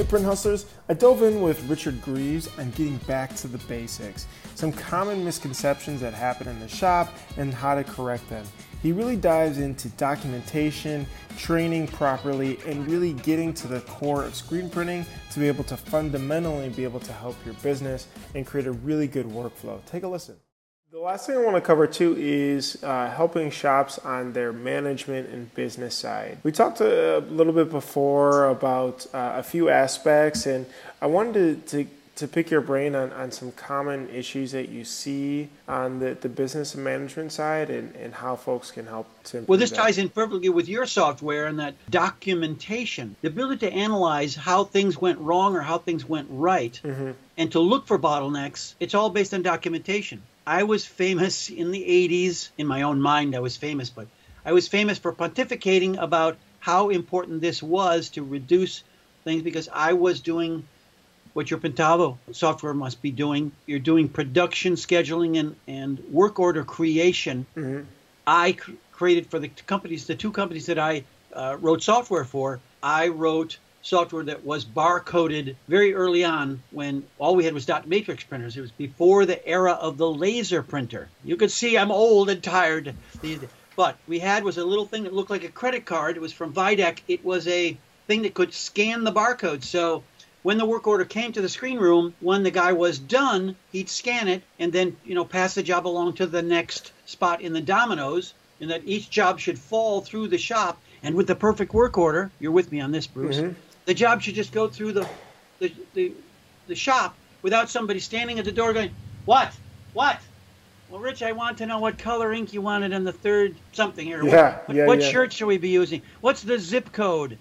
Hey Print Hustlers, I dove in with Richard Greaves on getting back to the basics, some common misconceptions that happen in the shop and how to correct them. He really dives into documentation, training properly, and really getting to the core of screen printing to be able to fundamentally be able to help your business and create a really good workflow. Take a listen. The last thing I want to cover too is helping shops on their management and business side. We talked a little bit before about a few aspects, and I wanted to pick your brain on some common issues that you see on the business and management side and how folks can help to improve. Well, this ties in perfectly with your software and that documentation, the ability to analyze how things went wrong or how things went right, and to look for bottlenecks. It's all based on documentation. I was famous in the 80s, in my own mind I was famous, but I was famous for pontificating about how important this was to reduce things because I was doing what your Pintavo software must be doing. You're doing production scheduling and work order creation. I created for the two companies that I wrote software for, I wrote software that was bar-coded very early on when all we had was dot matrix printers. It was before the era of the laser printer. You could see I'm old and tired. But we had was a little thing that looked like a credit card. It was from Videc. It was a thing that could scan the barcode. So when the work order came to the screen room, when the guy was done, he'd scan it and then, pass the job along to the next spot in the dominoes, and that each job should fall through the shop. And with the perfect work order, you're with me on this, Bruce, the job should just go through the shop without somebody standing at the door going, What? Well, Rich, I want to know what color ink you wanted in the third something here. What shirt should we be using? What's the zip code?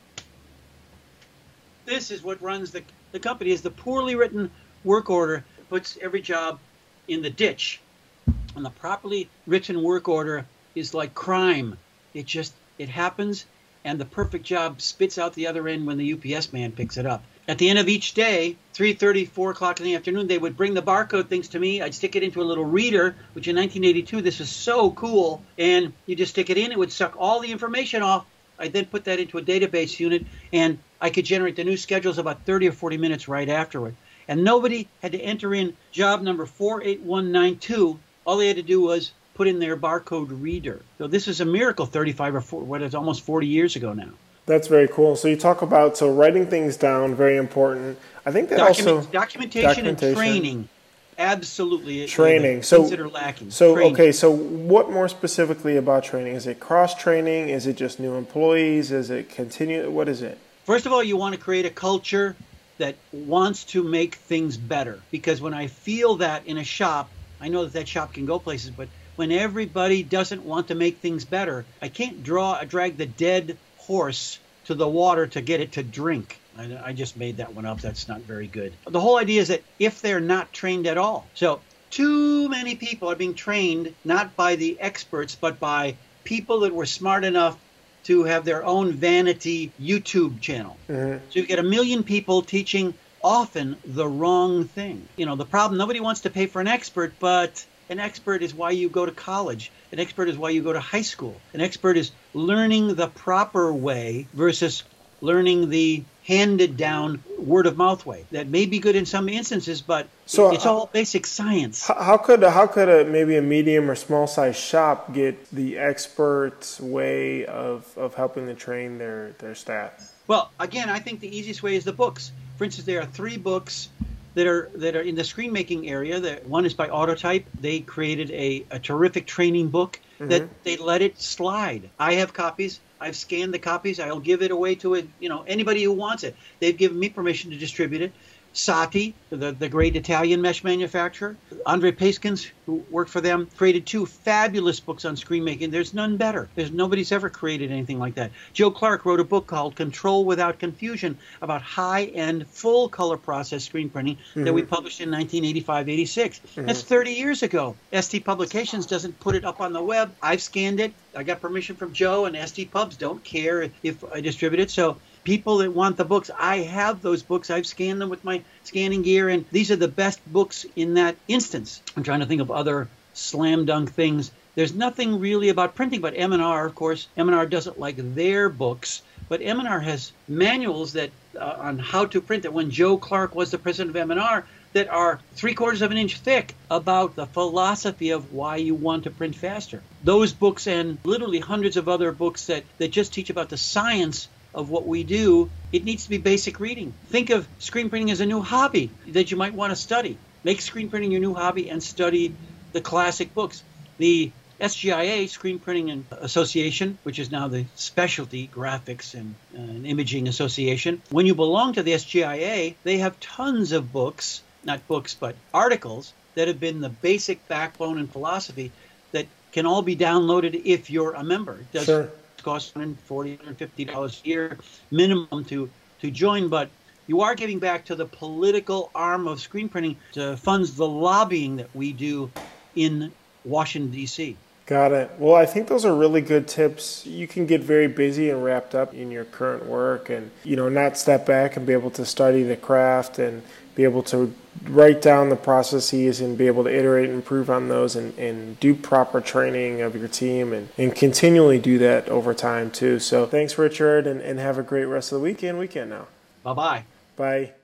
This is what runs the company, is the poorly written work order puts every job in the ditch. And the properly written work order is like crime. It happens, and the perfect job spits out the other end when the UPS man picks it up. At the end of each day, 3:30, 4 o'clock in the afternoon, they would bring the barcode things to me. I'd stick it into a little reader, which in 1982, this was so cool. And you just stick it in. It would suck all the information off. I'd then put that into a database unit, and I could generate the new schedules about 30 or 40 minutes right afterward. And nobody had to enter in job number 48192. All they had to do was put in their barcode reader. So this is a miracle 35 or 40, what is almost 40 years ago now. That's very cool. So you talk about, writing things down, very important. I think that documentation and training. Absolutely. Training. Things that are lacking. Okay, so what more specifically about training? Is it cross-training? Is it just new employees? Is it continue? What is it? First of all, you want to create a culture that wants to make things better. Because when I feel that in a shop, I know that shop can go places, but when everybody doesn't want to make things better, I can't drag the dead horse to the water to get it to drink. I just made that one up. That's not very good. The whole idea is that if they're not trained at all. So too many people are being trained not by the experts, but by people that were smart enough to have their own vanity YouTube channel. So you get 1 million people teaching often the wrong thing. The problem, nobody wants to pay for an expert, but an expert is why you go to college. An expert is why you go to high school. An expert is learning the proper way versus learning the handed down word of mouth way. That may be good in some instances, but it's all basic science. How could maybe a medium or small size shop get the expert's way of helping to train their staff? Well, again, I think the easiest way is the books. For instance, there are 3 books that are in the screen making area. One is by Autotype. They created a terrific training book that they let it slide. I have copies. I've scanned the copies. I'll give it away to anybody who wants it. They've given me permission to distribute it. Sati, the great Italian mesh manufacturer, Andre Paskins, who worked for them, created 2 fabulous books on screen making. There's none better. Nobody's ever created anything like that. Joe Clark wrote a book called Control Without Confusion about high-end full color process screen printing that we published in 1985-86. That's 30 years ago. ST Publications doesn't put it up on the web. I've scanned it. I got permission from Joe, and ST Pubs don't care if I distribute it. So people that want the books, I have those books. I've scanned them with my scanning gear, and these are the best books in that instance. I'm trying to think of other slam dunk things. There's nothing really about printing but M&R, of course. M&R doesn't like their books But M&R has manuals that on how to print that when Joe Clark was the president of M&R that are 3/4 of an inch thick about the philosophy of why you want to print faster. Those books and literally hundreds of other books that just teach about the science of what we do, it needs to be basic reading. Think of screen printing as a new hobby that you might want to study. Make screen printing your new hobby and study the classic books. The SGIA, Screen Printing Association, which is now the Specialty Graphics and Imaging Association, when you belong to the SGIA, they have tons of books, not books, but articles that have been the basic backbone and philosophy that can all be downloaded if you're a member. It does Sure. cost $140, $150 a year minimum to join, but you are giving back to the political arm of screen printing to funds the lobbying that we do in Washington, D.C. Got it. Well, I think those are really good tips. You can get very busy and wrapped up in your current work and, not step back and be able to study the craft and be able to write down the processes and be able to iterate and improve on those and do proper training of your team and continually do that over time too. So thanks, Richard, and have a great rest of the weekend now. Bye-bye. Bye.